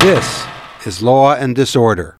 This is Law and Disorder.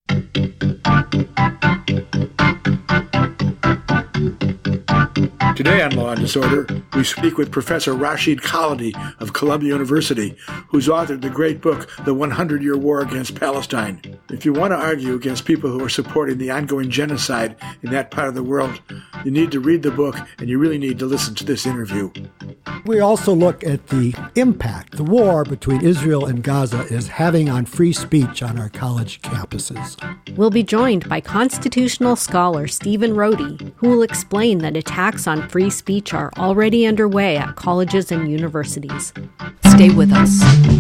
Today on Law and Disorder, we speak with Professor Rashid Khalidi of Columbia University, who's authored the great book, The 100-Year War Against Palestine. If you want to argue against people who are supporting the ongoing genocide in that part of the world, you need to read the book, and you really need to listen to this interview. We also look at the impact the war between Israel and Gaza is having on free speech on our college campuses. We'll be joined by constitutional scholar Stephen Rohde, who will explain that attacks on free speech are already underway at colleges and universities. Stay with us.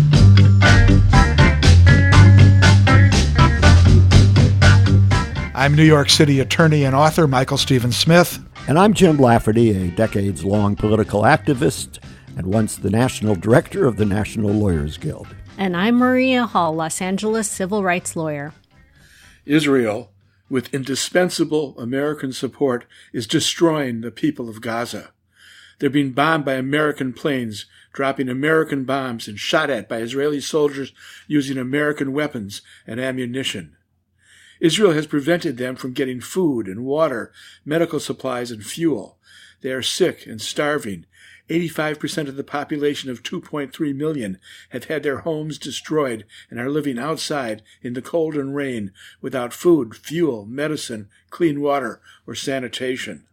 I'm New York City attorney and author Michael Stephen Smith. And I'm Jim Lafferty, a decades-long political activist and once the national director of the National Lawyers Guild. And I'm Maria Hall, Los Angeles civil rights lawyer. Israel, with indispensable American support, is destroying the people of Gaza. They're being bombed by American planes, dropping American bombs, and shot at by Israeli soldiers using American weapons and ammunition. Israel has prevented them from getting food and water, medical supplies, and fuel. They are sick and starving. 85% of the population of 2.3 million have had their homes destroyed and are living outside in the cold and rain without food, fuel, medicine, clean water, or sanitation.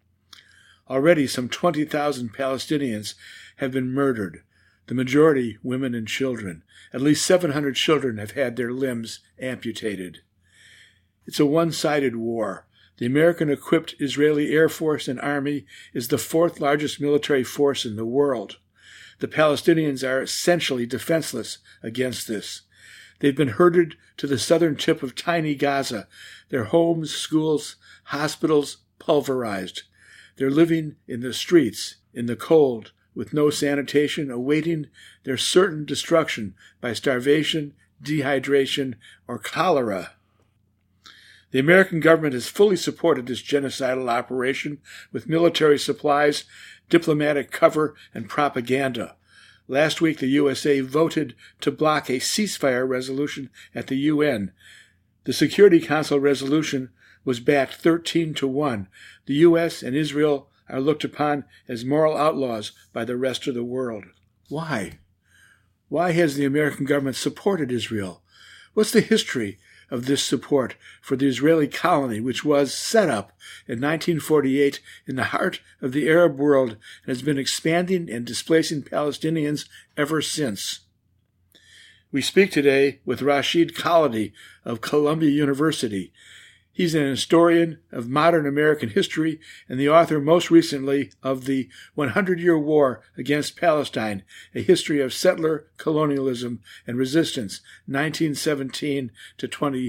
Already some 20,000 Palestinians have been murdered, the majority women and children. At least 700 children have had their limbs amputated. It's a one-sided war. The American-equipped Israeli Air Force and Army is the fourth largest military force in the world. The Palestinians are essentially defenseless against this. They've been herded to the southern tip of tiny Gaza, their homes, schools, hospitals pulverized. They're living in the streets, in the cold, with no sanitation, awaiting their certain destruction by starvation, dehydration, or cholera. The American government has fully supported this genocidal operation with military supplies, diplomatic cover, and propaganda. Last week, the USA voted to block a ceasefire resolution at the UN. The Security Council resolution was backed 13-1. The U.S. and Israel are looked upon as moral outlaws by the rest of the world. Why? Why has the American government supported Israel? What's the history of this support for the Israeli colony, which was set up in 1948 in the heart of the Arab world and has been expanding and displacing Palestinians ever since? We speak today with Rashid Khalidi of Columbia University. He's an historian of modern American history and the author most recently of The 100-Year War Against Palestine, A History of Settler Colonialism and Resistance, 1917 to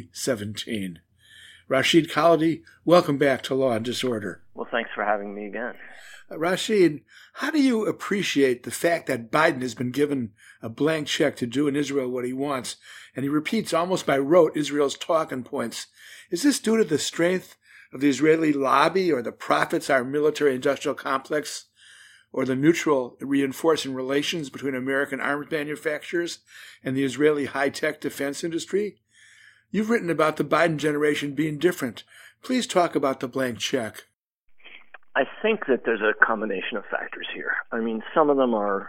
2017. Rashid Khalidi, welcome back to Law and Disorder. Well, thanks for having me again. Rashid, how do you appreciate the fact that Biden has been given a blank check to do in Israel what he wants, and he repeats almost by rote Israel's talking points? Is this due to the strength of the Israeli lobby or the profits of our military-industrial complex or the mutual reinforcing relations between American arms manufacturers and the Israeli high-tech defense industry? You've written about the Biden generation being different. Please talk about the blank check. I think that there's a combination of factors here. I mean, some of them are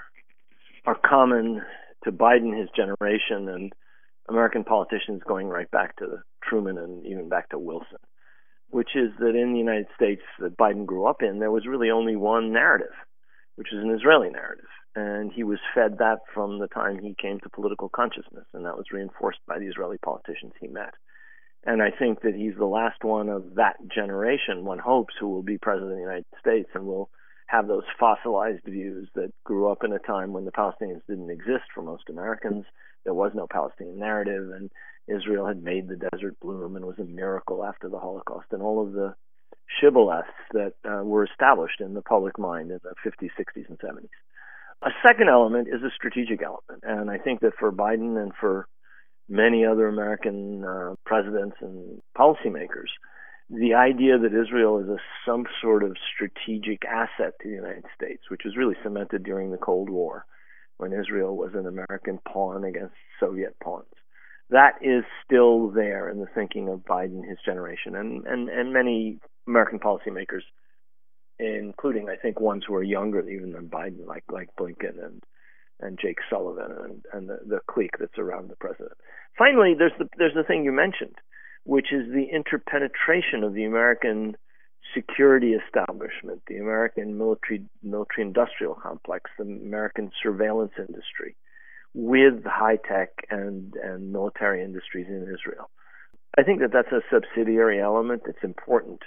common to Biden, his generation, and American politicians going right back to Truman and even back to Wilson, which is that in the United States that Biden grew up in, there was really only one narrative, which is an Israeli narrative. And he was fed that from the time he came to political consciousness, and that was reinforced by the Israeli politicians he met. And I think that he's the last one of that generation, one hopes, who will be president of the United States and will have those fossilized views that grew up in a time when the Palestinians didn't exist for most Americans. There was no Palestinian narrative, and Israel had made the desert bloom and was a miracle after the Holocaust, and all of the shibboleths that were established in the public mind in the 50s, 60s, and 70s. A second element is a strategic element, and I think that for Biden and for many other American presidents and policymakers, the idea that Israel is some sort of strategic asset to the United States, which was really cemented during the Cold War, when Israel was an American pawn against Soviet pawns. That is still there in the thinking of Biden, his generation, and many American policymakers, including, I think, ones who are younger even than Biden, like Blinken and Jake Sullivan and the clique that's around the president. Finally, there's the thing you mentioned, which is the interpenetration of the American security establishment, the American military-industrial complex, the American surveillance industry, with high-tech and military industries in Israel. I think that's a subsidiary element that's important,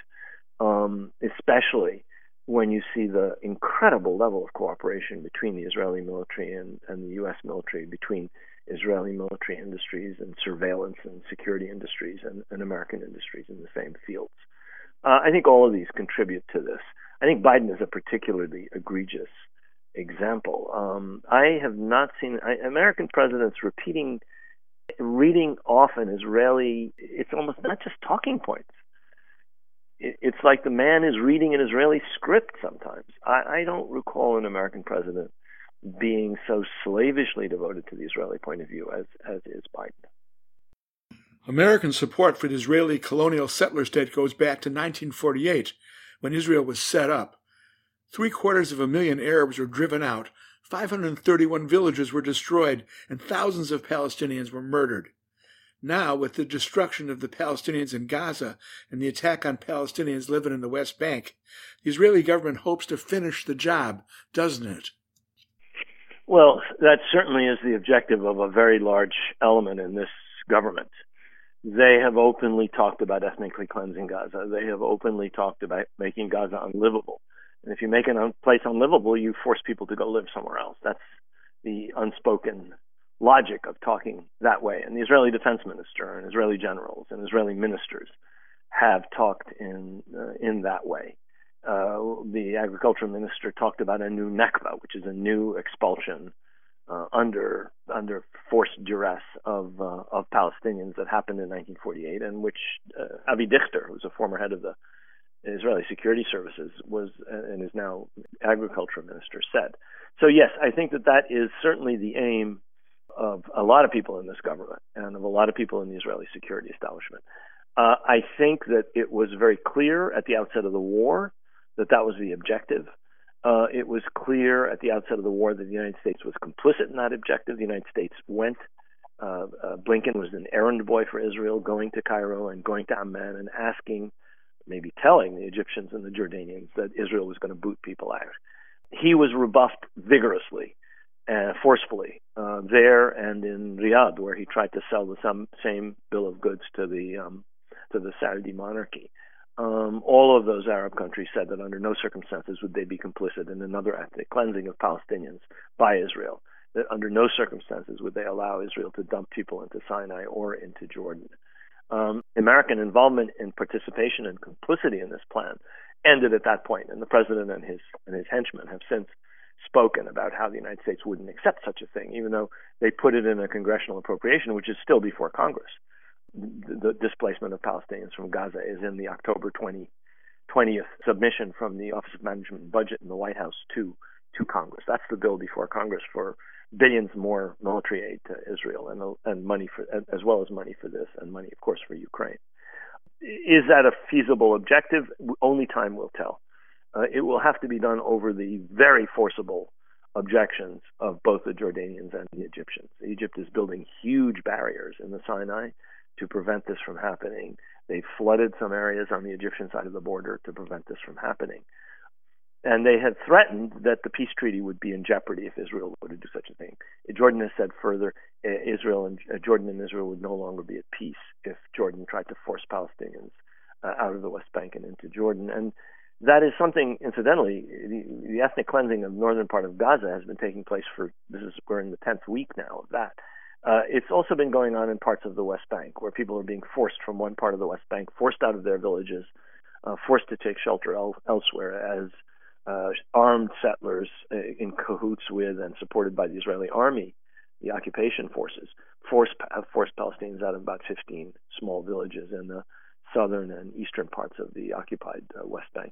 especially when you see the incredible level of cooperation between the Israeli military and the U.S. military, between Israeli military industries and surveillance and security industries and American industries in the same fields. I think all of these contribute to this. I think Biden is a particularly egregious example. I have not seen American presidents reading off an Israeli, it's almost not just talking points. It's like the man is reading an Israeli script sometimes. I don't recall an American president being so slavishly devoted to the Israeli point of view as is Biden. American support for the Israeli colonial settler state goes back to 1948, when Israel was set up. 750,000 Arabs were driven out, 531 villages were destroyed, and thousands of Palestinians were murdered. Now, with the destruction of the Palestinians in Gaza and the attack on Palestinians living in the West Bank, the Israeli government hopes to finish the job, doesn't it? Well, that certainly is the objective of a very large element in this government. They have openly talked about ethnically cleansing Gaza. They have openly talked about making Gaza unlivable. And if you make a place unlivable, you force people to go live somewhere else. That's the unspoken logic of talking that way. And the Israeli defense minister and Israeli generals and Israeli ministers have talked in that way. The agriculture minister talked about a new Nakba, which is a new expulsion under forced duress of Palestinians that happened in 1948, and which Avi Dichter, who's a former head of the Israeli Security Services, was and is now agriculture minister, said. So yes, I think that is certainly the aim of a lot of people in this government and of a lot of people in the Israeli security establishment. I think that it was very clear at the outset of the war that was the objective. It was clear at the outset of the war that the United States was complicit in that objective. The United States went. Blinken was an errand boy for Israel, going to Cairo and going to Amman and asking, maybe telling the Egyptians and the Jordanians that Israel was going to boot people out. He was rebuffed vigorously and forcefully there and in Riyadh, where he tried to sell the same bill of goods to the Saudi monarchy. All of those Arab countries said that under no circumstances would they be complicit in another ethnic cleansing of Palestinians by Israel, that under no circumstances would they allow Israel to dump people into Sinai or into Jordan. American involvement and participation and complicity in this plan ended at that point, and the president and his henchmen have since spoken about how the United States wouldn't accept such a thing, even though they put it in a congressional appropriation, which is still before Congress. The displacement of Palestinians from Gaza is in the October 20th submission from the Office of Management and Budget in the White House to Congress. That's the bill before Congress for billions more military aid to Israel and money for, as well as money for this and money, of course, for Ukraine. Is that a feasible objective? Only time will tell. It will have to be done over the very forcible objections of both the Jordanians and the Egyptians. Egypt is building huge barriers in the Sinai to prevent this from happening. They flooded some areas on the Egyptian side of the border to prevent this from happening. And they had threatened that the peace treaty would be in jeopardy if Israel were to do such a thing. Jordan has said further, Jordan and Israel would no longer be at peace if Jordan tried to force Palestinians out of the West Bank and into Jordan. And that is something, incidentally, the ethnic cleansing of the northern part of Gaza has been taking place we're in the 10th week now of that. It's also been going on in parts of the West Bank, where people are being forced from one part of the West Bank, forced out of their villages, forced to take shelter elsewhere as armed settlers in cahoots with and supported by the Israeli army, the occupation forces, forced Palestinians out of about 15 small villages in the southern and eastern parts of the occupied West Bank.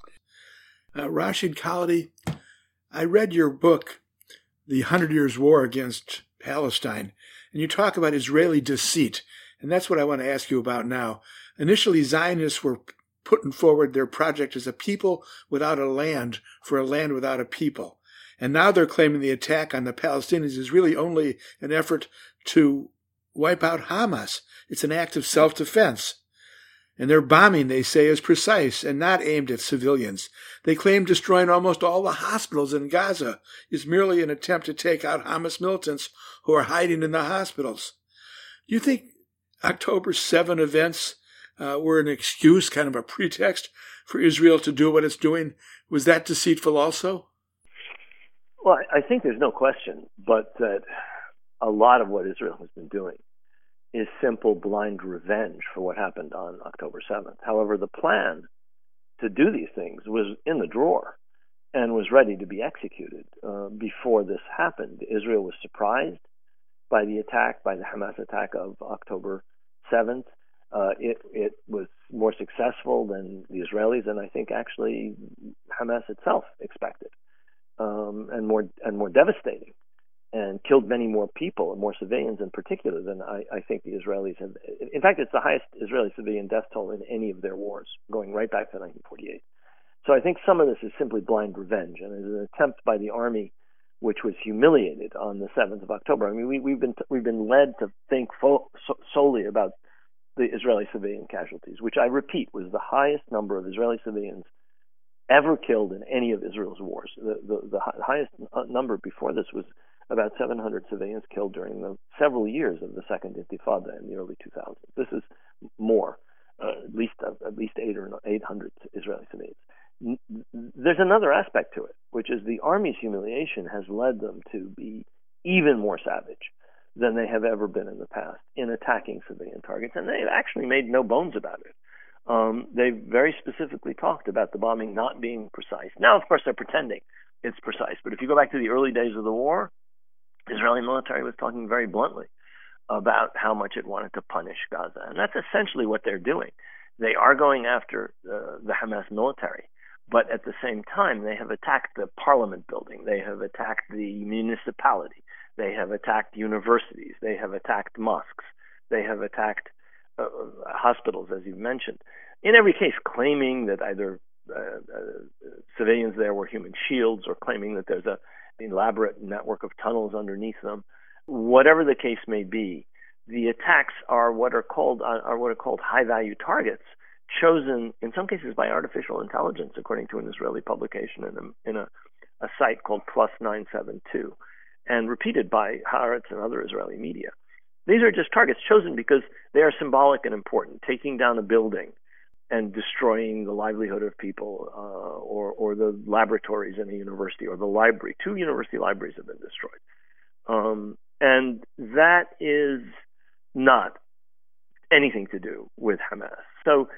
Rashid Khalidi, I read your book, The 100 Years' War Against Palestine, and you talk about Israeli deceit And that's what I want to ask you about now. Initially, Zionists were putting forward their project as a people without a land for a land without a people. And now they're claiming the attack on the Palestinians is really only an effort to wipe out Hamas. It's an act of self-defense. And their bombing, they say, is precise and not aimed at civilians. They claim destroying almost all the hospitals in Gaza is merely an attempt to take out Hamas militants who are hiding in the hospitals. Do you think October 7 events were an excuse, kind of a pretext for Israel to do what it's doing? Was that deceitful also? Well, I think there's no question, but that a lot of what Israel has been doing is simple blind revenge for what happened on October 7th. However, the plan to do these things was in the drawer and was ready to be executed before this happened. Israel was surprised by the attack, by the Hamas attack of October 7th. It was more successful than the Israelis, and I think actually Hamas itself expected, and more devastating, and killed many more people and more civilians in particular than I think the Israelis have. In fact, it's the highest Israeli civilian death toll in any of their wars, going right back to 1948. So I think some of this is simply blind revenge, and is an attempt by the army, which was humiliated on the 7th of October. I mean, we've been led to think solely about the Israeli civilian casualties, which I repeat was the highest number of Israeli civilians ever killed in any of Israel's wars. The highest number before this was about 700 civilians killed during the several years of the Second Intifada in the early 2000s. This is more, at least 800 Israeli civilians. There's another aspect to it, which is the army's humiliation has led them to be even more savage than they have ever been in the past in attacking civilian targets, and they've actually made no bones about it. They've very specifically talked about the bombing not being precise. Now, of course, they're pretending it's precise, but if you go back to the early days of the war, the Israeli military was talking very bluntly about how much it wanted to punish Gaza, and that's essentially what they're doing. They are going after the Hamas military, but at the same time, they have attacked the parliament building. They have attacked the municipality. They have attacked universities. They have attacked mosques. They have attacked hospitals, as you've mentioned. In every case, claiming that either civilians there were human shields or claiming that there's an elaborate network of tunnels underneath them. Whatever the case may be, the attacks are what are called high-value targets, chosen in some cases by artificial intelligence, according to an Israeli publication in a site called Plus 972, and repeated by Haaretz and other Israeli media. These are just targets chosen because they are symbolic and important. Taking down a building and destroying the livelihood of people, or the laboratories in a university, or the library. 2 university libraries have been destroyed. And that is not anything to do with Hamas. So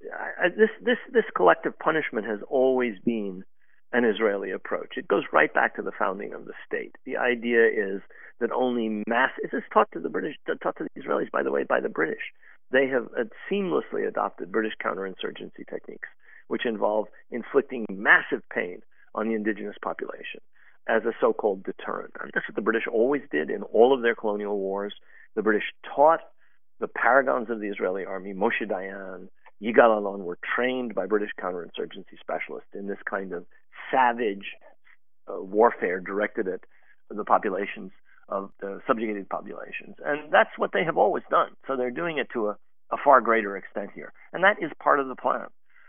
this collective punishment has always been an Israeli approach. It goes right back to the founding of the state. The idea is that only this is taught to the British, taught to the Israelis, by the way, by the British. They have seamlessly adopted British counterinsurgency techniques, which involve inflicting massive pain on the indigenous population as a so-called deterrent. And that's what the British always did in all of their colonial wars. The British taught the paragons of the Israeli army, Moshe Dayan, Yigal Allon, were trained by British counterinsurgency specialists in this kind of savage warfare directed at the populations of the subjugated populations. And that's what they have always done. So they're doing it to a far greater extent here. And that is part of the plan.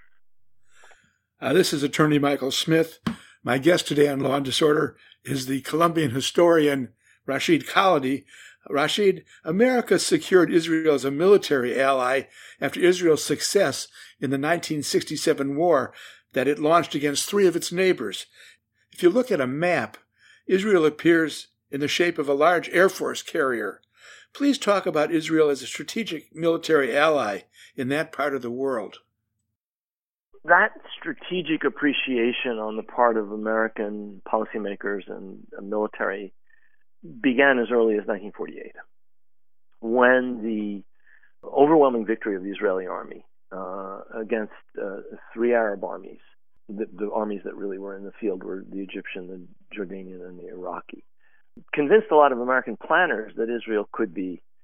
This is Attorney Michael Smith. My guest today on Law and Disorder is the Colombian historian Rashid Khalidi. Rashid, America secured Israel as a military ally after Israel's success in the 1967 war that it launched against 3 of its neighbors. If you look at a map, Israel appears in the shape of a large Air Force carrier. Please talk about Israel as a strategic military ally in that part of the world. That strategic appreciation on the part of American policymakers and military began as early as 1948, when the overwhelming victory of the Israeli army against 3 Arab armies, the armies that really were in the field were the Egyptian, the Jordanian, and the Iraqi, convinced a lot of American planners that Israel could be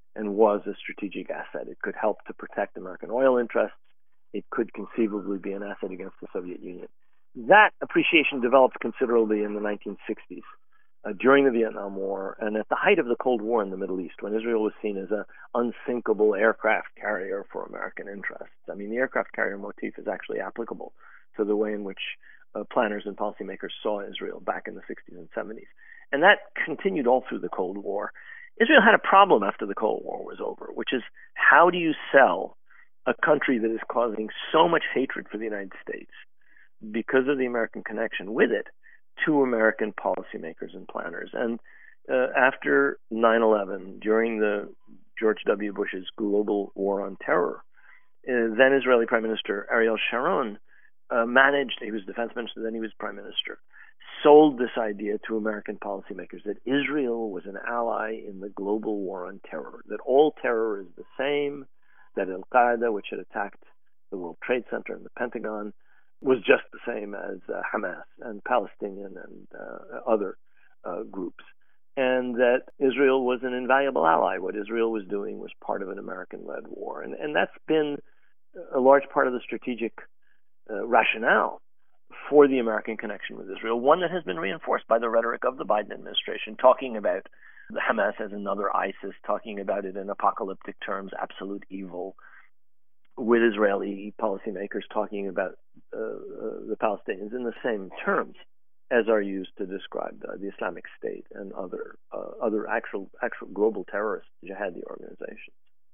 and was a strategic asset. It could help to protect American oil interests. It could conceivably be an asset against the Soviet Union. That appreciation developed considerably in the 1960s, during the Vietnam War, and at the height of the Cold War in the Middle East, when Israel was seen as an unsinkable aircraft carrier for American interests. I mean, the aircraft carrier motif is actually applicable to the way in which planners and policymakers saw Israel back in the 60s and 70s. And that continued all through the Cold War. Israel had a problem after the Cold War was over, which is, how do you sell a country that is causing so much hatred for the United States because of the American connection with it to American policymakers and planners? And after 9/11, during the George W. Bush's global war on terror, then Israeli Prime Minister Ariel Sharon managed, he was defense minister, then he was prime minister, sold this idea to American policymakers that Israel was an ally in the global war on terror, that all terror is the same, that Al-Qaeda, which had attacked the World Trade Center and the Pentagon, was just the same as Hamas and Palestinian and other groups, and that Israel was an invaluable ally. What Israel was doing was part of an American-led war. And that's been a large part of the strategic rationale for the American connection with Israel, one that has been reinforced by the rhetoric of the Biden administration, talking about the Hamas as another ISIS, talking about it in apocalyptic terms, absolute evil, with Israeli policymakers talking about the Palestinians in the same terms as are used to describe the Islamic State and other actual global terrorist jihadi organizations.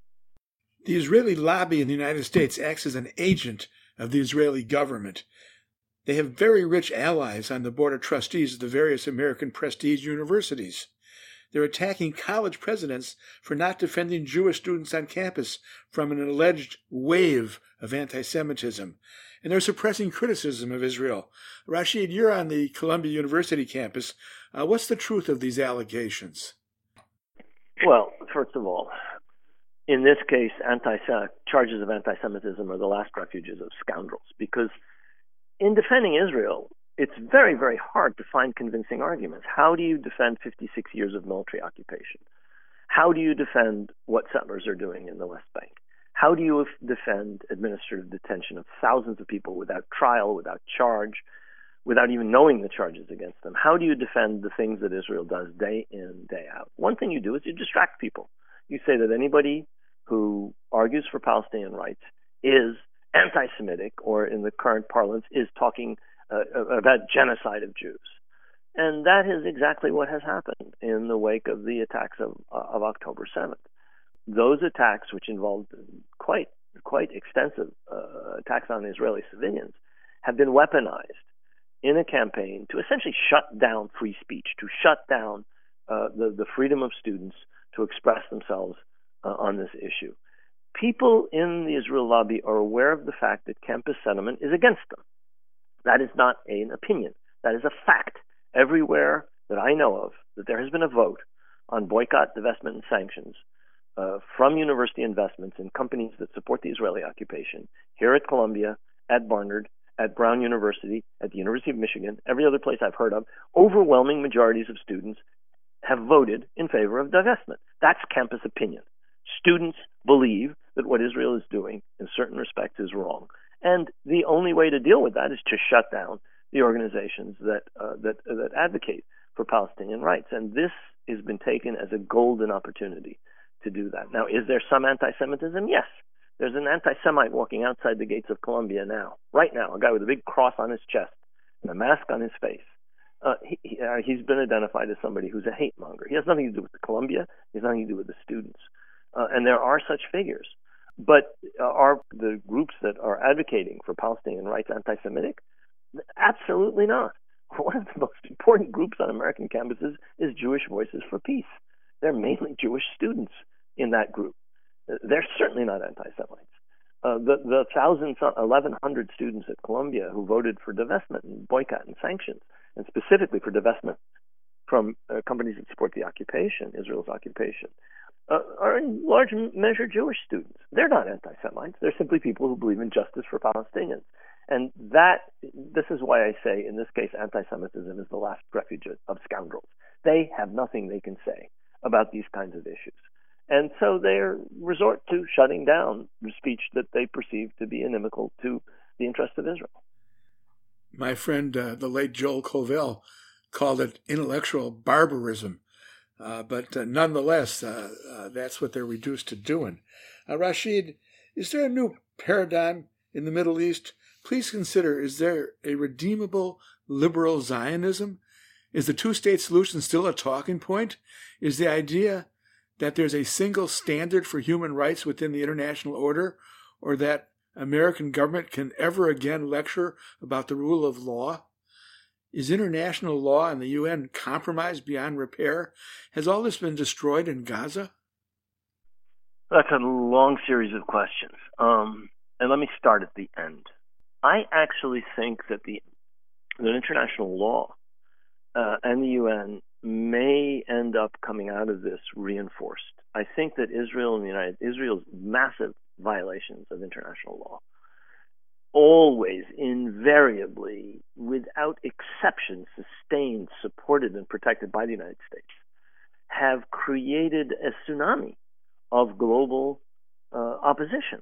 The Israeli lobby in the United States acts as an agent of the Israeli government. They have very rich allies on the board of trustees of the various American prestige universities. They're attacking college presidents for not defending Jewish students on campus from an alleged wave of anti-Semitism. And they're suppressing criticism of Israel. Rashid, you're on the Columbia University campus. What's the truth of these allegations? Well, first of all, in this case, charges of anti-Semitism are the last refuges of scoundrels, because in defending Israel, it's very, very hard to find convincing arguments. How do you defend 56 years of military occupation? How do you defend what settlers are doing in the West Bank? How do you defend administrative detention of thousands of people without trial, without charge, without even knowing the charges against them? How do you defend the things that Israel does day in, day out? One thing you do is you distract people. You say that anybody who argues for Palestinian rights is anti-Semitic, or in the current parlance, is talking about genocide of Jews. And that is exactly what has happened in the wake of the attacks of October 7th. Those attacks, which involved quite extensive attacks on Israeli civilians, have been weaponized in a campaign to essentially shut down free speech, to shut down the freedom of students to express themselves on this issue. People in the Israel lobby are aware of the fact that campus settlement is against them. That is not an opinion. That is a fact. Everywhere that I know of, that there has been a vote on boycott, divestment, and sanctions from university investments in companies that support the Israeli occupation, here at Columbia, at Barnard, at Brown University, at the University of Michigan, every other place I've heard of, overwhelming majorities of students have voted in favor of divestment. That's campus opinion. Students believe that what Israel is doing in certain respects is wrong. And the only way to deal with that is to shut down the organizations that advocate for Palestinian rights. And this has been taken as a golden opportunity to do that. Now, is there some anti-Semitism? Yes. There's an anti-Semite walking outside the gates of Columbia now, right now, a guy with a big cross on his chest and a mask on his face. He's been identified as somebody who's a hate monger. He has nothing to do with the Columbia. He has nothing to do with the students. And there are such figures. But are the groups that are advocating for Palestinian rights anti-Semitic? Absolutely not. One of the most important groups on American campuses is Jewish Voices for Peace. They're mainly Jewish students in that group. They're certainly not anti-Semites. The 1,100 students at Columbia who voted for divestment and boycott and sanctions, and specifically for divestment from companies that support the occupation, Israel's occupation, are in large measure Jewish students. They're not anti-Semites. They're simply people who believe in justice for Palestinians. And this is why I say, in this case, anti-Semitism is the last refuge of scoundrels. They have nothing they can say about these kinds of issues. And so they resort to shutting down speech that they perceive to be inimical to the interests of Israel. My friend, the late Joel Covell, called it intellectual barbarism. But nonetheless, that's what they're reduced to doing. Rashid, is there a new paradigm in the Middle East? Please consider, is there a redeemable liberal Zionism? Is the two-state solution still a talking point? Is the idea that there's a single standard for human rights within the international order, or that American government can ever again lecture about the rule of law? Is international law and the UN compromised beyond repair? Has all this been destroyed in Gaza? That's a long series of questions. And let me start at the end. I actually think that that international law and the UN may end up coming out of this reinforced. I think that Israel's massive violations of international law, always, invariably, without exception, sustained, supported, and protected by the United States, have created a tsunami of global opposition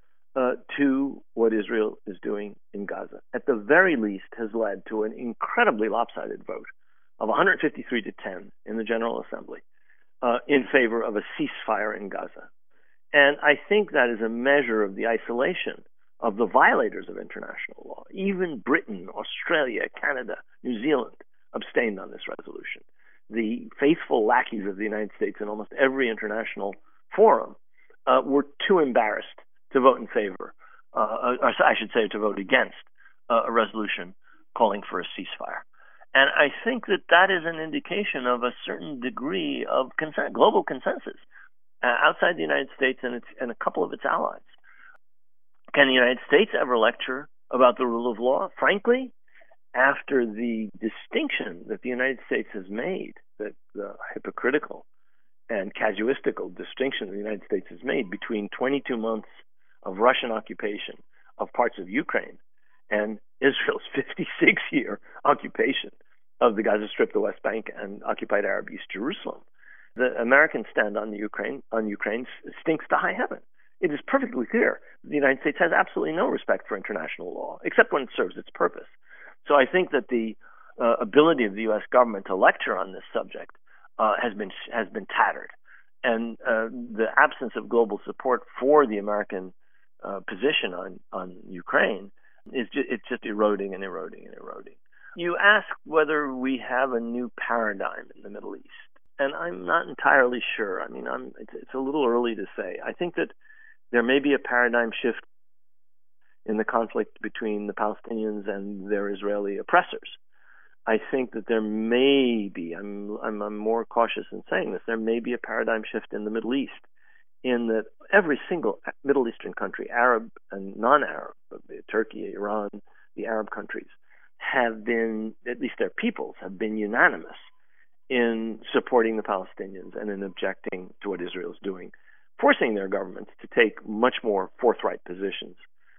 to what Israel is doing in Gaza. At the very least, has led to an incredibly lopsided vote of 153 to 10 in the General Assembly in favor of a ceasefire in Gaza. And I think that is a measure of the isolation of the violators of international law. Even Britain, Australia, Canada, New Zealand abstained on this resolution. The faithful lackeys of the United States in almost every international forum were too embarrassed to vote in favor, or I should say to vote against a resolution calling for a ceasefire. And I think that is an indication of a certain degree of global consensus outside the United States and a couple of its allies. Can the United States ever lecture about the rule of law? Frankly, after the distinction that the United States has made, that the hypocritical and casuistical distinction the United States has made between 22 months of Russian occupation of parts of Ukraine and Israel's 56-year occupation of the Gaza Strip, the West Bank, and occupied Arab East Jerusalem. The American stand on Ukraine stinks to high heaven. It is perfectly clear the United States has absolutely no respect for international law, except when it serves its purpose. So I think that the ability of the U.S. government to lecture on this subject has been tattered, and the absence of support for the American position on Ukraine is just eroding and eroding and eroding. You ask whether we have a new paradigm in the Middle East, and I'm not entirely sure. I mean, it's a little early to say. I think that there may be a paradigm shift in the conflict between the Palestinians and their Israeli oppressors. I think that there may be, I'm more cautious in saying this, there may be a paradigm shift in the Middle East, in that every single Middle Eastern country, Arab and non-Arab, Turkey, Iran, the Arab countries, have been, at least their peoples, have been unanimous in supporting the Palestinians and in objecting to what Israel is doing, forcing their governments to take much more forthright positions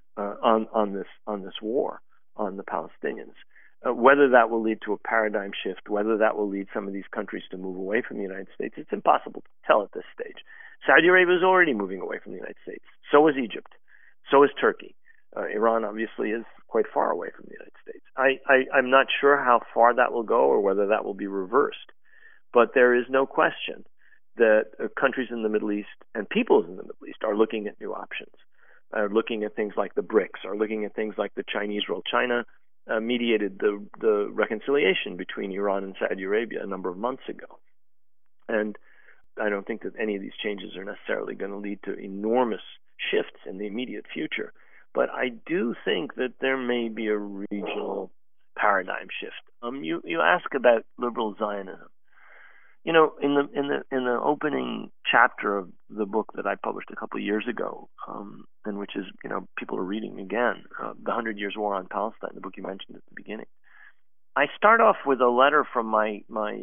on this war on the Palestinians. Whether that will lead to a paradigm shift, whether that will lead some of these countries to move away from the United States, it's impossible to tell at this stage. Saudi Arabia is already moving away from the United States. So is Egypt. So is Turkey. Iran obviously is quite far away from the United States. I'm not sure how far that will go or whether that will be reversed. But there is no question that countries in the Middle East and peoples in the Middle East are looking at new options, are looking at things like the BRICS, are looking at things like the Chinese role. China mediated the reconciliation between Iran and Saudi Arabia a number of months ago. And I don't think that any of these changes are necessarily going to lead to enormous shifts in the immediate future. But I do think that there may be a regional paradigm shift. You ask about liberal Zionism. You know, in the opening chapter of the book that I published a couple of years ago, and which is, people are reading again, The 100 Years' War on Palestine, the book you mentioned at the beginning, I start off with a letter from my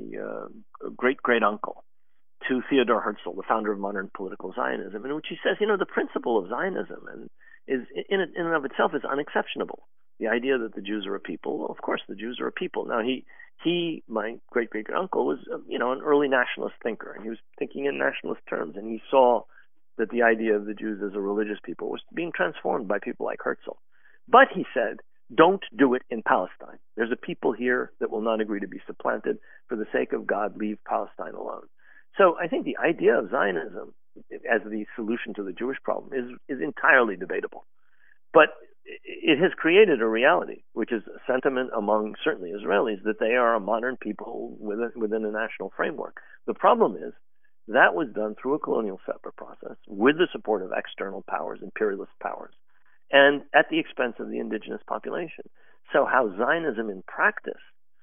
great uncle to Theodor Herzl, the founder of modern political Zionism, in which he says, the principle of Zionism is in and of itself is unexceptionable. The idea that the Jews are a people, well, of course the Jews are a people. Now he He, my great-great-uncle, was, an early nationalist thinker, and he was thinking in nationalist terms, and he saw that the idea of the Jews as a religious people was being transformed by people like Herzl. But he said, don't do it in Palestine. There's a people here that will not agree to be supplanted. For the sake of God, leave Palestine alone. So I think the idea of Zionism as the solution to the Jewish problem is entirely debatable. But it has created a reality, which is a sentiment among certainly Israelis that they are a modern people within a national framework. The problem is that was done through a colonial settler process with the support of external powers, imperialist powers, and at the expense of the indigenous population. So how Zionism in practice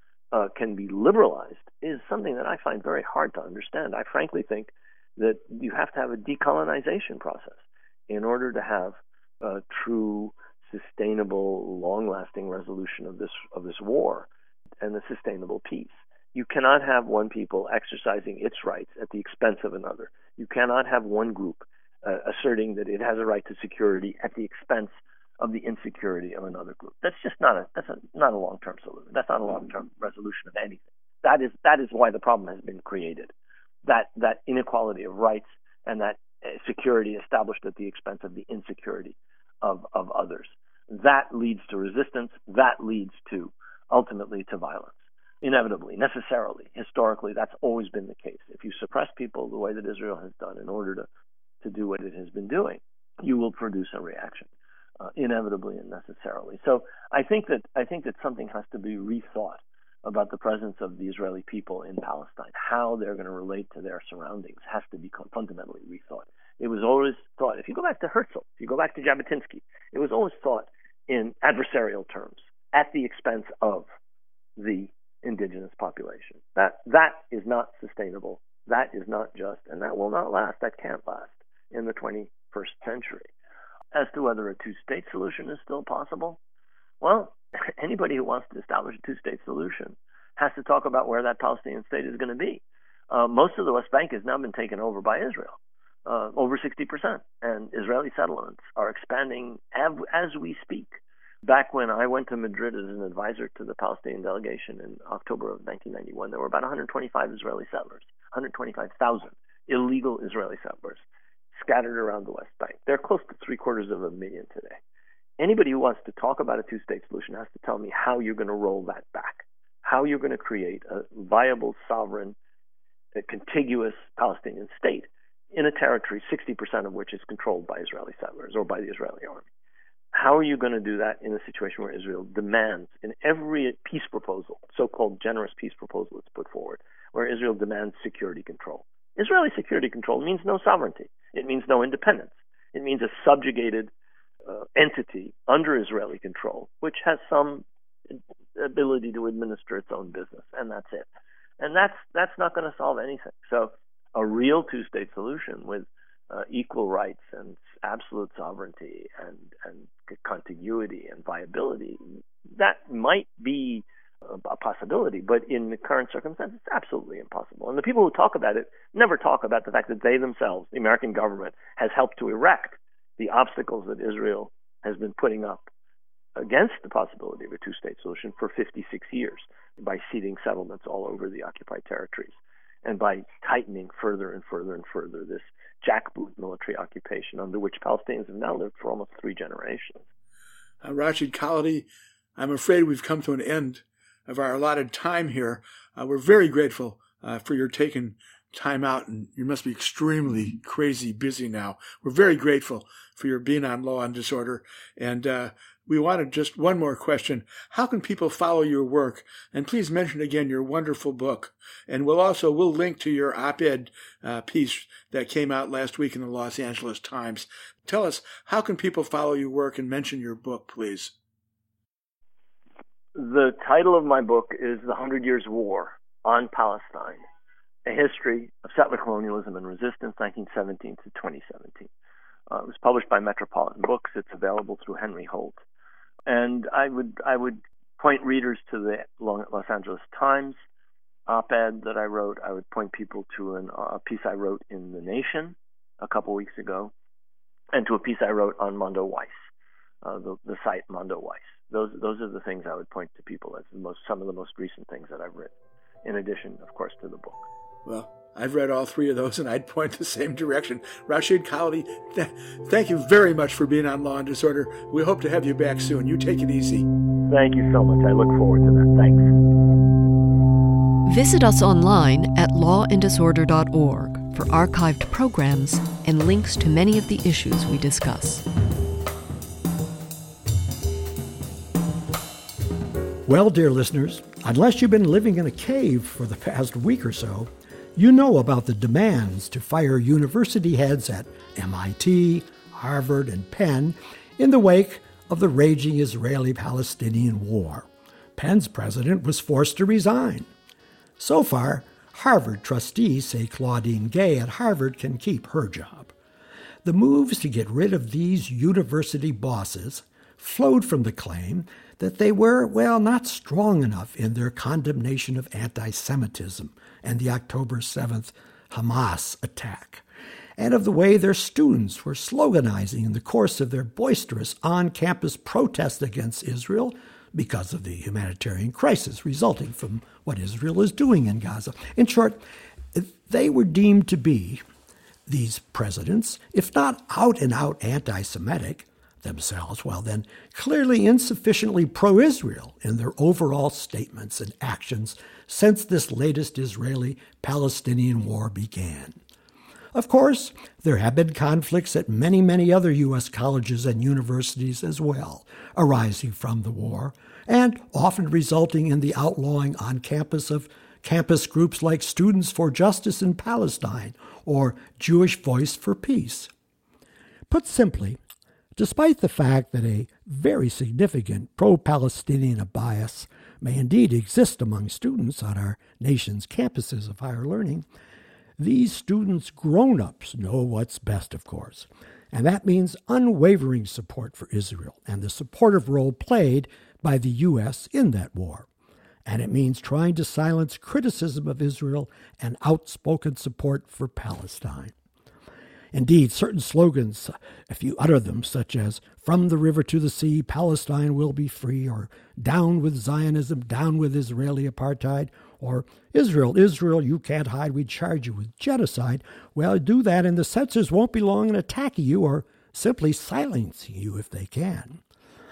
can be liberalized is something that I find very hard to understand. I frankly think that you have to have a decolonization process in order to have a true, sustainable, long-lasting resolution of this war and a sustainable peace. You cannot have one people exercising its rights at the expense of another. You cannot have one group asserting that it has a right to security at the expense of the insecurity of another group. That's just not a long-term solution. That's not a long-term resolution of anything. That is why the problem has been created. That inequality of rights and that security established at the expense of the insecurity of others. That leads to resistance. That leads to, ultimately, to violence. Inevitably, necessarily, historically, that's always been the case. If you suppress people the way that Israel has done in order to do what it has been doing, you will produce a reaction, inevitably and necessarily. So I think that something has to be rethought about the presence of the Israeli people in Palestine. How they're going to relate to their surroundings has to become fundamentally rethought. It was always thought, if you go back to Herzl, if you go back to Jabotinsky, it was always thought in adversarial terms, at the expense of the indigenous population. That is not sustainable. That is not just, and that will not last. That can't last in the 21st century. As to whether a two-state solution is still possible, well, anybody who wants to establish a two-state solution has to talk about where that Palestinian state is going to be. Most of the West Bank has now been taken over by Israel, over 60%, and Israeli settlements are expanding as we speak. Back when I went to Madrid as an advisor to the Palestinian delegation in October of 1991, there were about 125 Israeli settlers, 125,000 illegal Israeli settlers scattered around the West Bank. They're close to 750,000 today. Anybody who wants to talk about a two-state solution has to tell me how you're going to roll that back, how you're going to create a viable, sovereign, contiguous Palestinian state in a territory 60% of which is controlled by Israeli settlers or by the Israeli army. How are you going to do that in a situation where Israel demands, in every peace proposal, so-called generous peace proposal that's put forward, where Israel demands security control? Israeli security control means no sovereignty. It means no independence. It means a subjugated entity under Israeli control, which has some ability to administer its own business, and that's it. And that's not going to solve anything. So a real two-state solution with equal rights and absolute sovereignty and contiguity and viability, that might be a possibility, but in the current circumstances, it's absolutely impossible. And the people who talk about it never talk about the fact that they themselves, the American government, has helped to erect the obstacles that Israel has been putting up against the possibility of a two-state solution for 56 years by seeding settlements all over the occupied territories and by tightening further and further and further this jackboot military occupation under which Palestinians have now lived for almost 3 generations. Rashid Khalidi, I'm afraid we've come to an end of our allotted time here. We're very grateful for your taking time out, and you must be extremely crazy busy now. We're very grateful for your being on Law and Disorder, and we wanted just one more question. How can people follow your work? And please mention again your wonderful book. And we'll link to your op-ed piece that came out last week in the Los Angeles Times. Tell us, how can people follow your work, and mention your book, please? The title of my book is The 100 Years' War on Palestine, A History of Settler Colonialism and Resistance, 1917 to 2017. It was published by Metropolitan Books. It's available through Henry Holt. And I would point readers to the Los Angeles Times op-ed that I wrote. I would point people to a piece I wrote in The Nation a couple weeks ago, and to a piece I wrote on Mondo Weiss, the site Mondo Weiss. Those are the things I would point to people as some of the most recent things that I've written, in addition, of course, to the book. Well, I've read all three of those, and I'd point the same direction. Rashid Khalidi, thank you very much for being on Law and Disorder. We hope to have you back soon. You take it easy. Thank you so much. I look forward to that. Thanks. Visit us online at lawanddisorder.org for archived programs and links to many of the issues we discuss. Well, dear listeners, unless you've been living in a cave for the past week or so, you know about the demands to fire university heads at MIT, Harvard, and Penn in the wake of the raging Israeli-Palestinian war. Penn's president was forced to resign. So far, Harvard trustees say Claudine Gay at Harvard can keep her job. The moves to get rid of these university bosses flowed from the claim that they were, not strong enough in their condemnation of anti-Semitism and the October 7th Hamas attack, and of the way their students were sloganizing in the course of their boisterous on-campus protest against Israel because of the humanitarian crisis resulting from what Israel is doing in Gaza. In short, they were deemed to be, these presidents, if not out-and-out anti-Semitic themselves, then clearly insufficiently pro-Israel in their overall statements and actions since this latest Israeli-Palestinian war began. Of course, there have been conflicts at many, many other U.S. colleges and universities as well, arising from the war, and often resulting in the outlawing on campus of campus groups like Students for Justice in Palestine or Jewish Voice for Peace. Put simply, despite the fact that a very significant pro-Palestinian bias may indeed exist among students on our nation's campuses of higher learning, these students' grown-ups know what's best, of course, and that means unwavering support for Israel and the supportive role played by the U.S. in that war. And it means trying to silence criticism of Israel and outspoken support for Palestine. Indeed, certain slogans, if you utter them, such as, "From the river to the sea, Palestine will be free," or "Down with Zionism, down with Israeli apartheid," or "Israel, Israel, you can't hide, we charge you with genocide," do that and the censors won't be long in attacking you or simply silencing you if they can.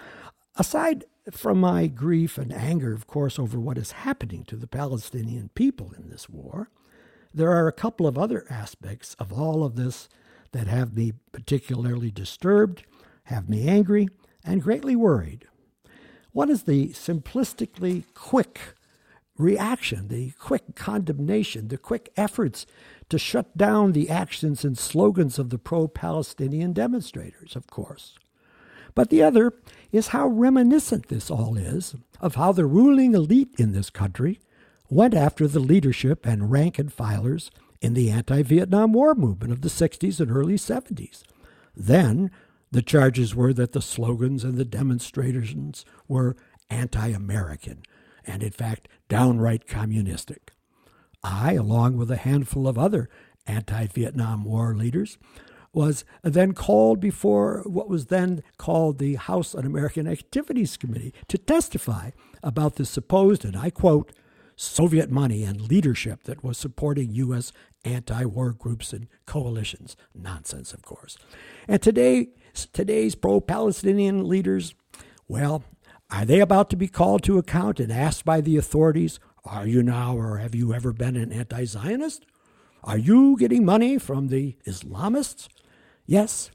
Aside from my grief and anger, of course, over what is happening to the Palestinian people in this war, there are a couple of other aspects of all of this that have me particularly disturbed, have me angry, and greatly worried. One is the simplistically quick reaction, the quick condemnation, the quick efforts to shut down the actions and slogans of the pro-Palestinian demonstrators, of course. But the other is how reminiscent this all is of how the ruling elite in this country went after the leadership and rank-and-filers in the anti-Vietnam War movement of the 60s and early 70s. Then, the charges were that the slogans and the demonstrations were anti-American and, in fact, downright communistic. I, along with a handful of other anti-Vietnam War leaders, was then called before what was then called the House Un-American Activities Committee to testify about the supposed, and I quote, Soviet money and leadership that was supporting U.S. anti-war groups and coalitions. Nonsense, of course. And today's pro-Palestinian leaders, are they about to be called to account and asked by the authorities, are you now or have you ever been an anti-Zionist? Are you getting money from the Islamists? Yes.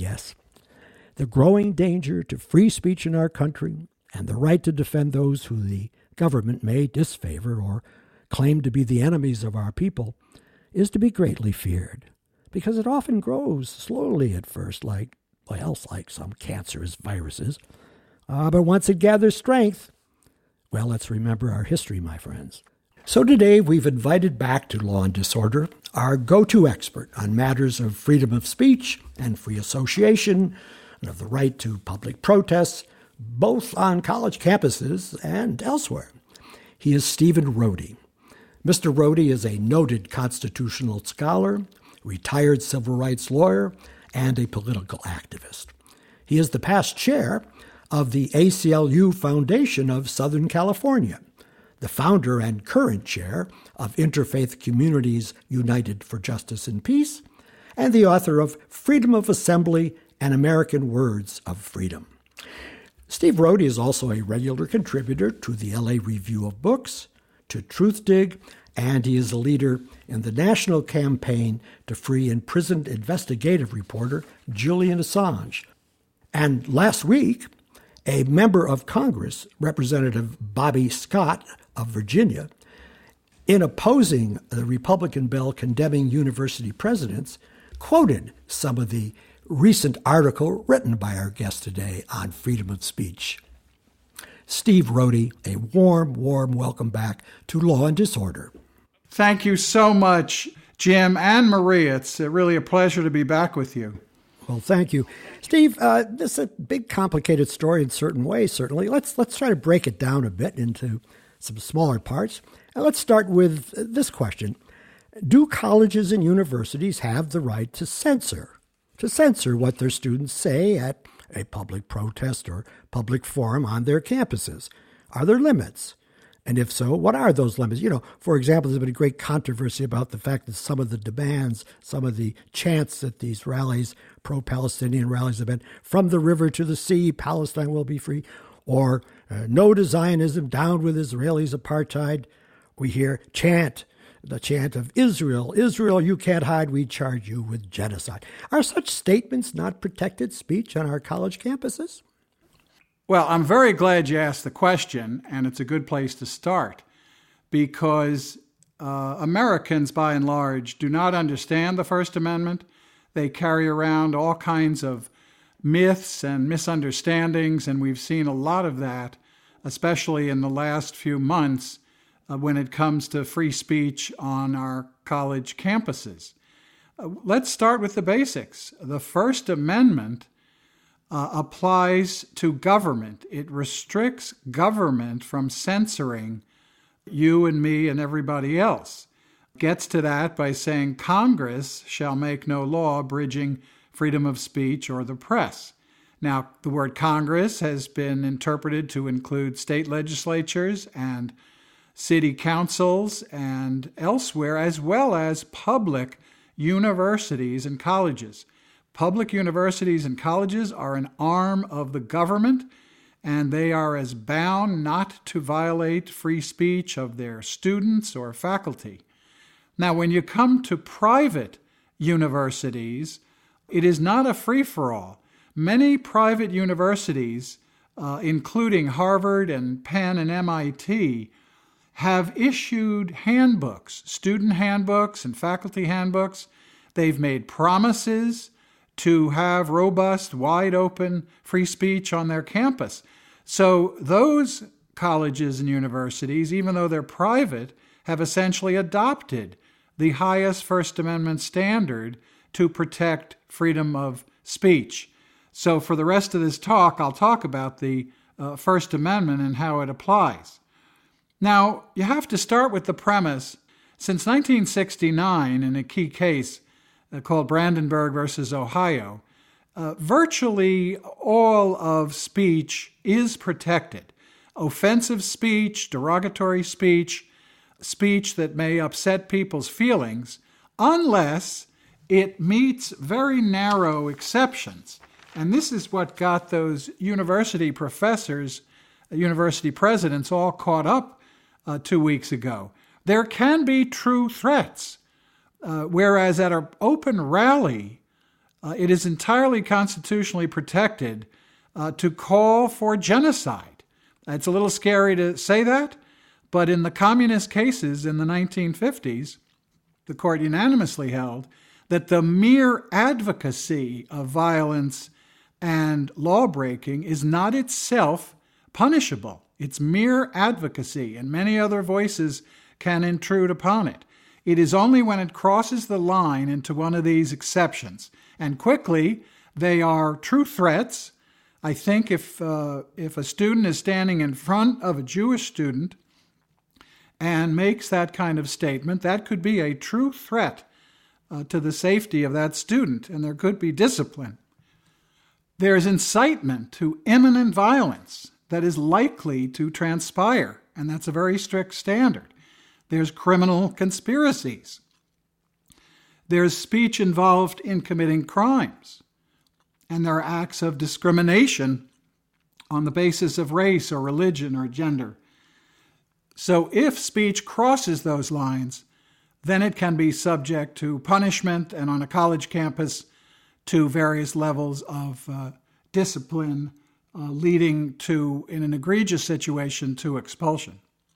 The growing danger to free speech in our country and the right to defend those who the government may disfavor or claim to be the enemies of our people is to be greatly feared, because it often grows slowly at first, like some cancerous viruses. But once it gathers strength, let's remember our history, my friends. So today we've invited back to Law and Disorder our go-to expert on matters of freedom of speech and free association and of the right to public protests, both on college campuses and elsewhere. He is Stephen Rohde. Mr. Rohde is a noted constitutional scholar, retired civil rights lawyer, and a political activist. He is the past chair of the ACLU Foundation of Southern California, the founder and current chair of Interfaith Communities United for Justice and Peace, and the author of Freedom of Assembly and American Words of Freedom. Steve Rohde is also a regular contributor to the LA Review of Books, to Truthdig, and he is a leader in the national campaign to free imprisoned investigative reporter Julian Assange. And last week, a member of Congress, Representative Bobby Scott of Virginia, in opposing the Republican bill condemning university presidents, quoted some of the recent article written by our guest today on freedom of speech. Steve Rohde, a warm welcome back to Law and Disorder. Thank you so much, Jim and Maria. It's really a pleasure to be back with you. Well, thank you. Steve, this is a big, complicated story in certain ways, certainly. Let's try to break it down a bit into some smaller parts. And let's start with this question. Do colleges and universities have the right to censor what their students say at a public protest or public forum on their campuses? Are there limits? And if so, what are those limits? For example, there's been a great controversy about the fact that some of the demands, some of the chants at these rallies, pro-Palestinian rallies have been, from the river to the sea, Palestine will be free, or no to Zionism, down with Israelis' apartheid. We hear the chant of Israel, Israel, you can't hide, we charge you with genocide. Are such statements not protected speech on our college campuses? Well, I'm very glad you asked the question, and it's a good place to start, because Americans, by and large, do not understand the First Amendment. They carry around all kinds of myths and misunderstandings, and we've seen a lot of that, especially in the last few months, when it comes to free speech on our college campuses. Let's start with the basics. The First Amendment applies to government. It restricts government from censoring you and me and everybody else. Gets to that by saying Congress shall make no law abridging freedom of speech or the press. Now, the word Congress has been interpreted to include state legislatures and city councils and elsewhere, as well as public universities and colleges. Public universities and colleges are an arm of the government, and they are as bound not to violate free speech of their students or faculty. Now, when you come to private universities, it is not a free-for-all. Many private universities, including Harvard and Penn and MIT, have issued handbooks, student handbooks and faculty handbooks. They've made promises to have robust, wide-open free speech on their campus. So those colleges and universities, even though they're private, have essentially adopted the highest First Amendment standard to protect freedom of speech. So for the rest of this talk, I'll talk about the First Amendment and how it applies. Now, you have to start with the premise. Since 1969, in a key case called Brandenburg versus Ohio, virtually all of speech is protected. Offensive speech, derogatory speech, speech that may upset people's feelings, unless it meets very narrow exceptions. And this is what got those university professors, university presidents all caught up 2 weeks ago. There can be true threats, whereas at an open rally, it is entirely constitutionally protected to call for genocide. It's a little scary to say that, but in the communist cases in the 1950s, the court unanimously held that the mere advocacy of violence and law-breaking is not itself punishable. It's mere advocacy, and many other voices can intrude upon it. It is only when it crosses the line into one of these exceptions. And quickly, they are true threats. I think if a student is standing in front of a Jewish student and makes that kind of statement, that could be a true threat to the safety of that student, and there could be discipline. There's incitement to imminent violence that is likely to transpire, and that's a very strict standard. There's criminal conspiracies. There's speech involved in committing crimes. And there are acts of discrimination on the basis of race or religion or gender. So if speech crosses those lines, then it can be subject to punishment, and on a college campus to various levels of discipline, leading to, in an egregious situation, to expulsion.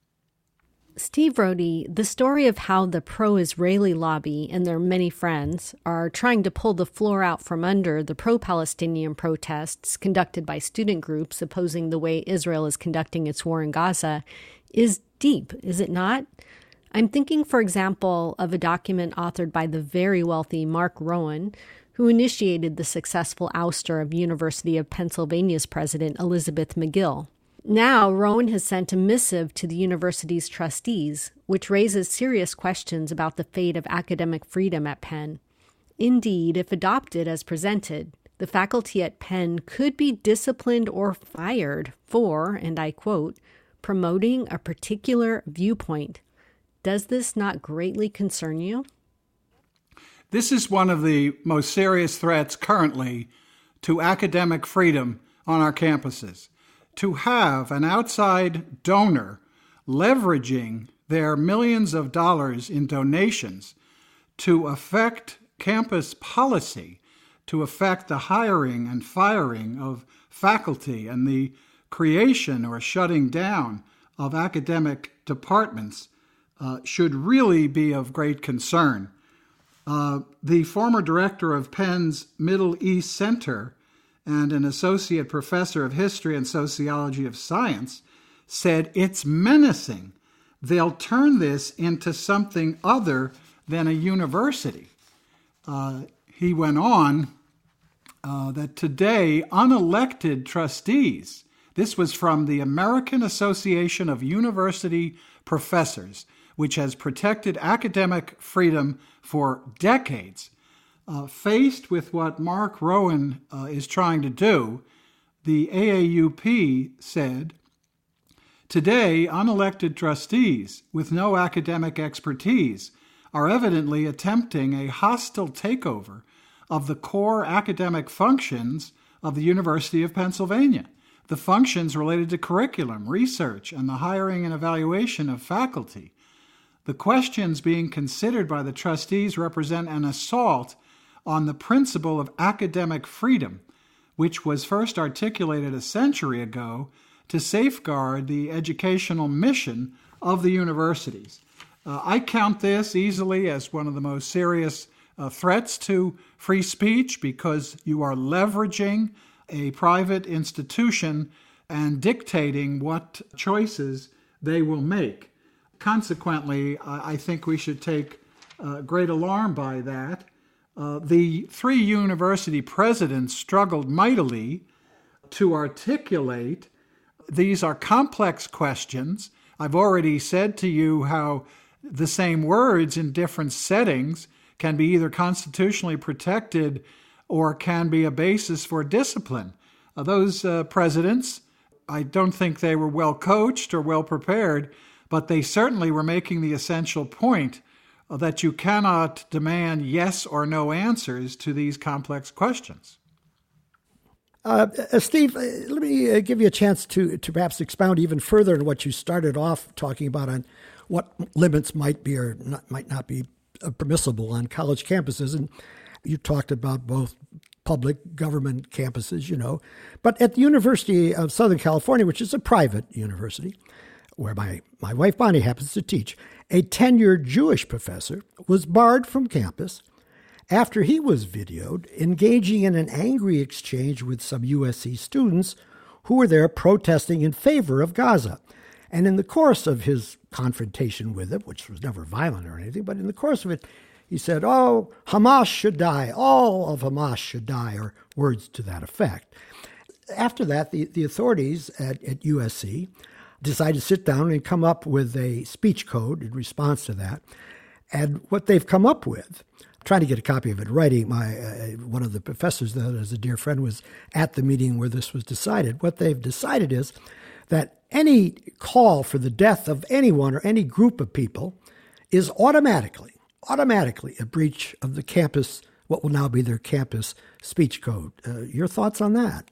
Steve Rohde, the story of how the pro-Israeli lobby and their many friends are trying to pull the floor out from under the pro-Palestinian protests conducted by student groups opposing the way Israel is conducting its war in Gaza is deep, is it not? I'm thinking, for example, of a document authored by the very wealthy Mark Rowan, who initiated the successful ouster of University of Pennsylvania's president, Elizabeth Magill. Now, Rowan has sent a missive to the university's trustees, which raises serious questions about the fate of academic freedom at Penn. Indeed, if adopted as presented, the faculty at Penn could be disciplined or fired for, and I quote, promoting a particular viewpoint. Does this not greatly concern you? This is one of the most serious threats currently to academic freedom on our campuses. To have an outside donor leveraging their millions of dollars in donations to affect campus policy, to affect the hiring and firing of faculty and the creation or shutting down of academic departments should really be of great concern. The former director of Penn's Middle East Center and an associate professor of history and sociology of science said it's menacing. They'll turn this into something other than a university. He went on that today unelected trustees, this was from the American Association of University Professors, which has protected academic freedom for decades, faced with what Mark Rowan is trying to do, the AAUP said, today, unelected trustees with no academic expertise are evidently attempting a hostile takeover of the core academic functions of the University of Pennsylvania, the functions related to curriculum, research, and the hiring and evaluation of faculty. The questions being considered by the trustees represent an assault on the principle of academic freedom, which was first articulated a century ago to safeguard the educational mission of the universities. I count this easily as one of the most serious threats to free speech because you are leveraging a private institution and dictating what choices they will make. Consequently, I think we should take great alarm by that. The three university presidents struggled mightily to articulate. These are complex questions. I've already said to you how the same words in different settings can be either constitutionally protected or can be a basis for discipline. Those presidents, I don't think they were well coached or well prepared, but they certainly were making the essential point that you cannot demand yes or no answers to these complex questions. Steve, let me give you a chance to perhaps expound even further on what you started off talking about on what limits might be or might not be permissible on college campuses. And you talked about both public government campuses, you know. But at the University of Southern California, which is a private university, where my wife Bonnie happens to teach, a tenured Jewish professor was barred from campus after he was videoed engaging in an angry exchange with some USC students who were there protesting in favor of Gaza. And in the course of his confrontation with it, which was never violent or anything, but in the course of it, he said, "Oh, Hamas should die. All of Hamas should die," or words to that effect. After that, the authorities at USC decided to sit down and come up with a speech code in response to that. And what they've come up with trying to get a copy of it in writing. One of the professors that is a dear friend was at the meeting where this was decided. What they've decided is that any call for the death of anyone or any group of people is automatically a breach of the campus, what will now be their campus speech code. Your thoughts on that?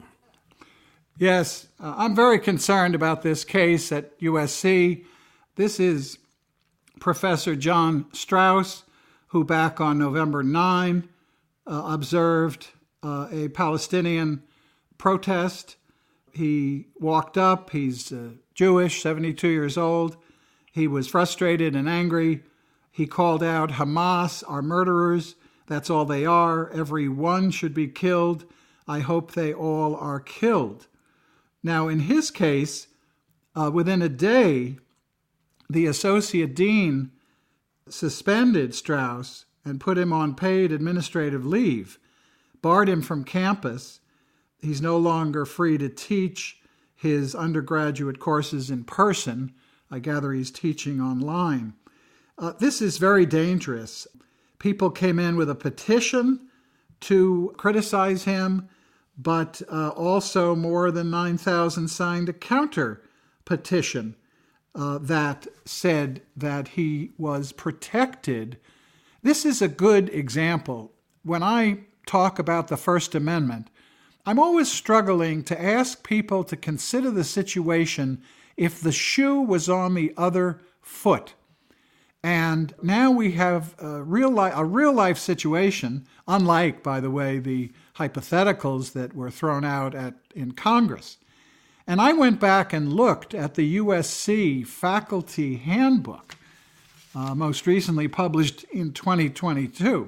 Yes, I'm very concerned about this case at USC. This is Professor John Strauss, who back on November 9 observed a Palestinian protest. He walked up. He's Jewish, 72 years old. He was frustrated and angry. He called out, "Hamas are murderers. That's all they are. Every one should be killed. I hope they all are killed." Now, in his case, within a day, the associate dean suspended Strauss and put him on paid administrative leave, barred him from campus. He's no longer free to teach his undergraduate courses in person. I gather he's teaching online. This is very dangerous. People came in with a petition to criticize him, but also more than 9,000 signed a counter petition that said that he was protected. This is a good example. When I talk about the First Amendment, I'm always struggling to ask people to consider the situation if the shoe was on the other foot. And now we have a real life situation, unlike, by the way, the hypotheticals that were thrown out in Congress. And I went back and looked at the USC faculty handbook, most recently published in 2022.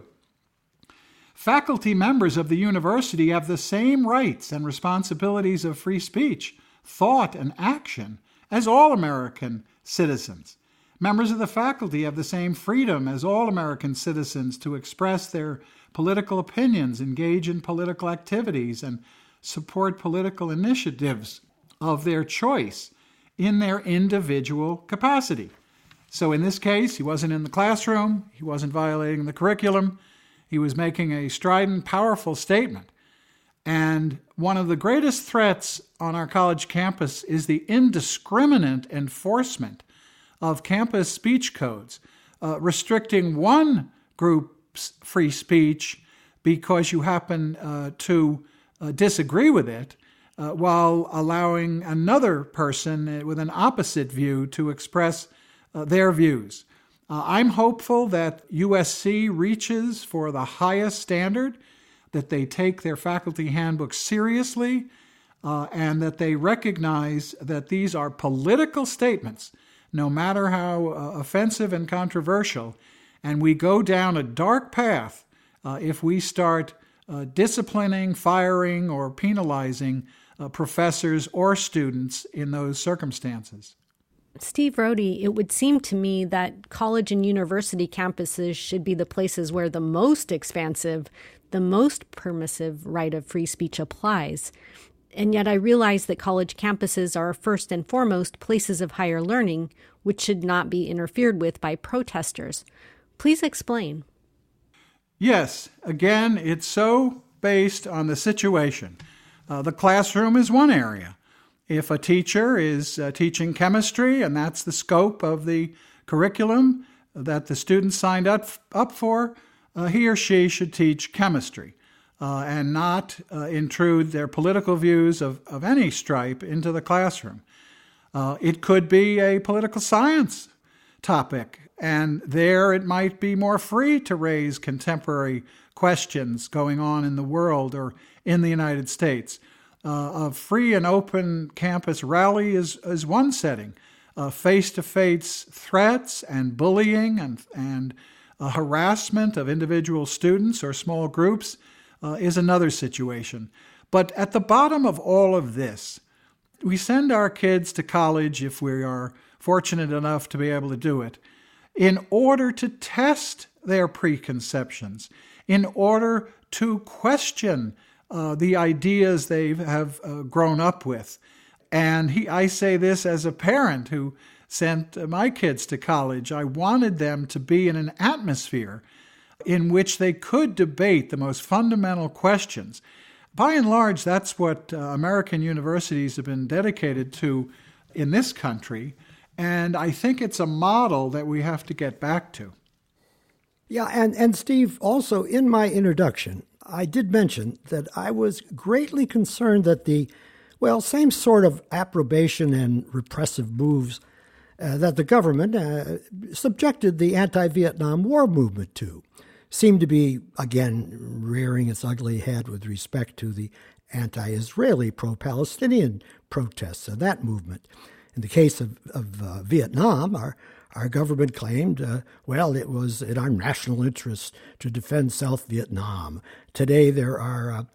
Faculty members of the university have the same rights and responsibilities of free speech, thought, and action as all American citizens. Members of the faculty have the same freedom as all American citizens to express their political opinions, engage in political activities, and support political initiatives of their choice in their individual capacity. So in this case, he wasn't in the classroom, he wasn't violating the curriculum, he was making a strident, powerful statement. And one of the greatest threats on our college campus is the indiscriminate enforcement of campus speech codes, restricting one group's free speech because you happen to disagree with it, while allowing another person with an opposite view to express their views. I'm hopeful that USC reaches for the highest standard, that they take their faculty handbook seriously, and that they recognize that these are political statements, no matter how offensive and controversial, and we go down a dark path if we start disciplining, firing, or penalizing professors or students in those circumstances. Steve Rohde, it would seem to me that college and university campuses should be the places where the most expansive, the most permissive right of free speech applies. And yet I realize that college campuses are first and foremost places of higher learning, which should not be interfered with by protesters. Please explain. Yes, again, it's so based on the situation. The classroom is one area. If a teacher is teaching chemistry, and that's the scope of the curriculum that the students signed up for, he or she should teach chemistry and not intrude their political views of any stripe into the classroom. It could be a political science topic, and there it might be more free to raise contemporary questions going on in the world or in the United States. A free and open campus rally is one setting. Face-to-face threats and bullying and harassment of individual students or small groups is another situation. But at the bottom of all of this, we send our kids to college, if we are fortunate enough to be able to do it, in order to test their preconceptions, in order to question the ideas they have grown up with. And I say this as a parent who sent my kids to college. I wanted them to be in an atmosphere in which they could debate the most fundamental questions. By and large, that's what American universities have been dedicated to in this country, and I think it's a model that we have to get back to. Yeah, and Steve, also in my introduction, I did mention that I was greatly concerned that the same sort of approbation and repressive moves that the government subjected the anti-Vietnam War movement to seemed to be, again, rearing its ugly head with respect to the anti-Israeli, pro-Palestinian protests of that movement. In the case of Vietnam, our government claimed, it was in our national interest to defend South Vietnam. Today there are,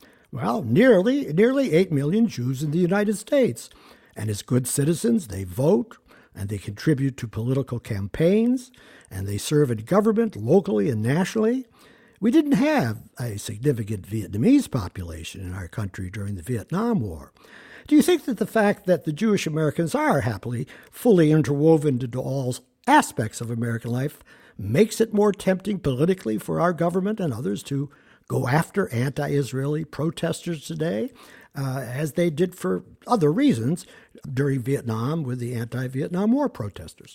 nearly 8 million Jews in the United States. And as good citizens, they vote and they contribute to political campaigns and they serve in government locally and nationally. We didn't have a significant Vietnamese population in our country during the Vietnam War. Do you think that the fact that the Jewish Americans are happily fully interwoven into all aspects of American life makes it more tempting politically for our government and others to go after anti-Israeli protesters today, as they did for other reasons during Vietnam with the anti-Vietnam War protesters?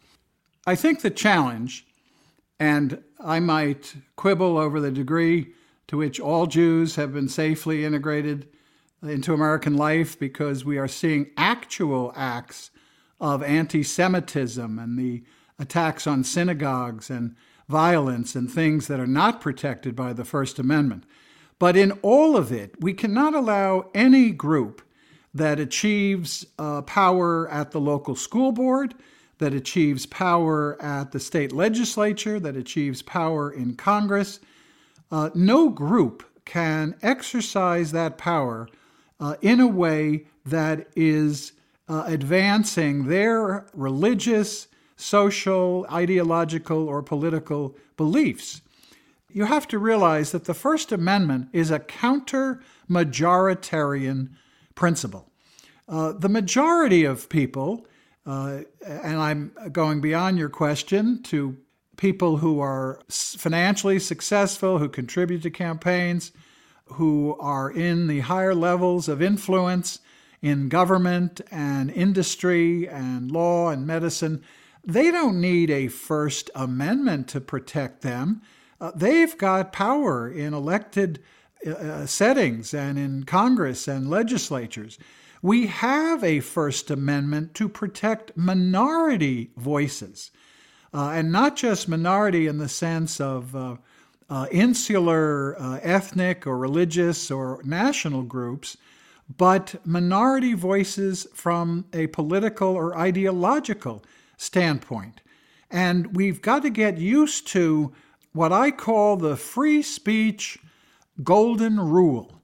I think the challenge, and I might quibble over the degree to which all Jews have been safely integrated into American life, because we are seeing actual acts of anti-Semitism and the attacks on synagogues and violence and things that are not protected by the First Amendment. But in all of it, we cannot allow any group that achieves power at the local school board, that achieves power at the state legislature, that achieves power in Congress. No group can exercise that power in a way that is advancing their religious, social, ideological, or political beliefs. You have to realize that the First Amendment is a counter-majoritarian principle. The majority of people, and I'm going beyond your question, to people who are financially successful, who contribute to campaigns, who are in the higher levels of influence in government and industry and law and medicine, they don't need a First Amendment to protect them. They've got power in elected settings and in Congress and legislatures. We have a First Amendment to protect minority voices, and not just minority in the sense of insular, ethnic or religious or national groups, but minority voices from a political or ideological standpoint. And we've got to get used to what I call the free speech golden rule.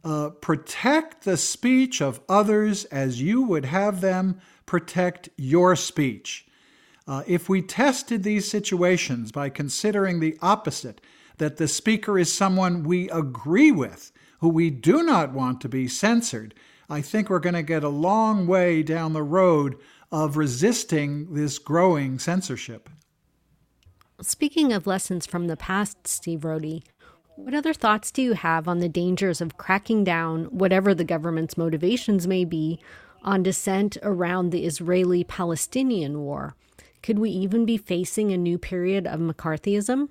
Protect the speech of others as you would have them protect your speech. If we tested these situations by considering the opposite, that the speaker is someone we agree with, who we do not want to be censored, I think we're going to get a long way down the road of resisting this growing censorship. Speaking of lessons from the past, Steve Rohde, what other thoughts do you have on the dangers of cracking down, whatever the government's motivations may be, on dissent around the Israeli-Palestinian war? Could we even be facing a new period of McCarthyism?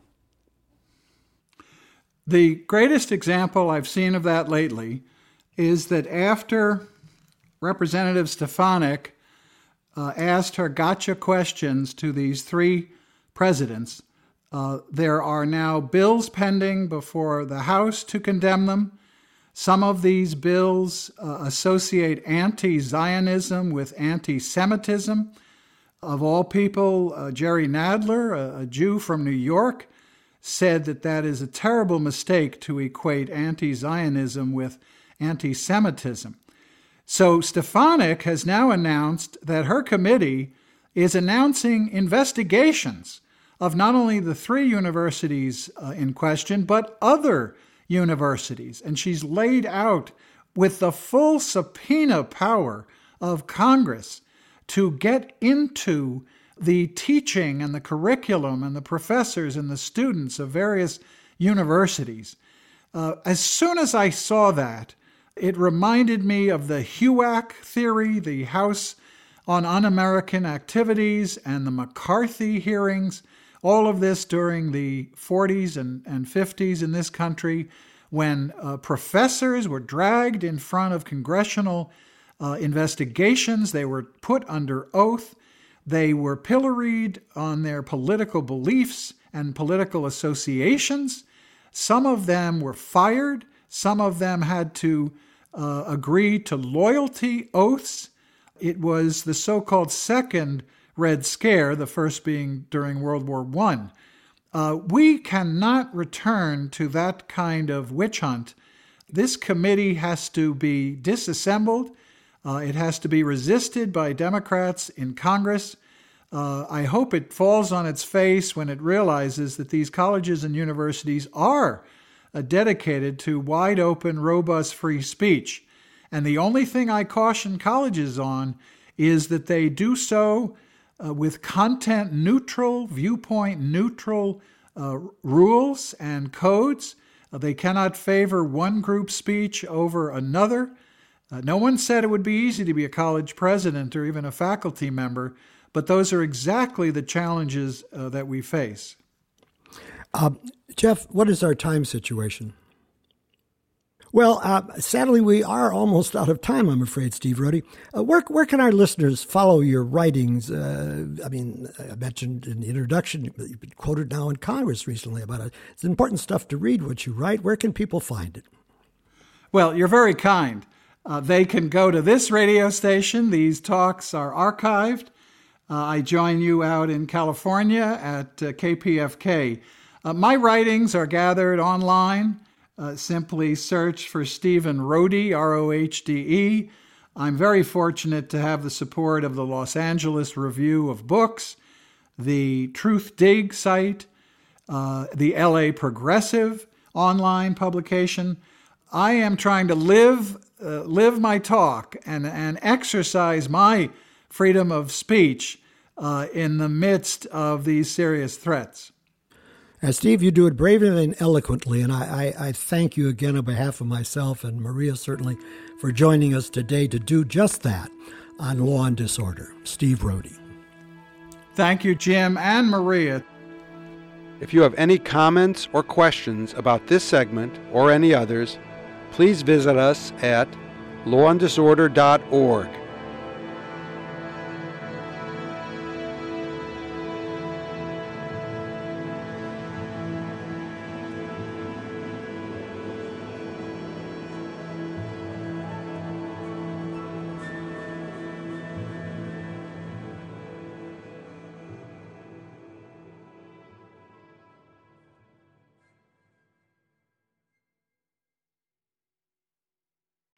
The greatest example I've seen of that lately is that after Representative Stefanik asked her gotcha questions to these three presidents, there are now bills pending before the House to condemn them. Some of these bills associate anti-Zionism with anti-Semitism. Of all people, Jerry Nadler, a Jew from New York, said that that is a terrible mistake to equate anti-Zionism with anti-Semitism. So Stefanik has now announced that her committee is announcing investigations of not only the three universities in question, but other universities. And she's laid out with the full subpoena power of Congress to get into the teaching and the curriculum and the professors and the students of various universities. As soon as I saw that, it reminded me of the HUAC theory, the House on Un-American Activities, and the McCarthy hearings, all of this during the 40s and 50s in this country, when professors were dragged in front of congressional investigations. They were put under oath. They were pilloried on their political beliefs and political associations. Some of them were fired. Some of them had to agree to loyalty oaths. It was the so-called Second Red Scare, the first being during World War I. We cannot return to that kind of witch hunt. This committee has to be disassembled. It has to be resisted by Democrats in Congress. I hope it falls on its face when it realizes that these colleges and universities are dedicated to wide open, robust free speech. And the only thing I caution colleges on is that they do so with content neutral, viewpoint neutral rules and codes. They cannot favor one group's speech over another. No one said it would be easy to be a college president or even a faculty member, but those are exactly the challenges that we face. Jeff, what is our time situation? Well, sadly, we are almost out of time, I'm afraid, Steve Rohde. Where can our listeners follow your writings? I mentioned in the introduction, you've been quoted now in Congress recently about it. It's important stuff to read what you write. Where can people find it? Well, you're very kind. They can go to this radio station. These talks are archived. I join you out in California at KPFK. My writings are gathered online. Simply search for Stephen Rohde, Rohde. I'm very fortunate to have the support of the Los Angeles Review of Books, the Truth Dig site, the LA Progressive online publication. I am trying to live my talk and exercise my freedom of speech in the midst of these serious threats. Steve, you do it bravely and eloquently, and I thank you again on behalf of myself and Maria, certainly, for joining us today to do just that on Law and Disorder. Steve Rohde. Thank you, Jim and Maria. If you have any comments or questions about this segment or any others, please visit us at lawanddisorder.org.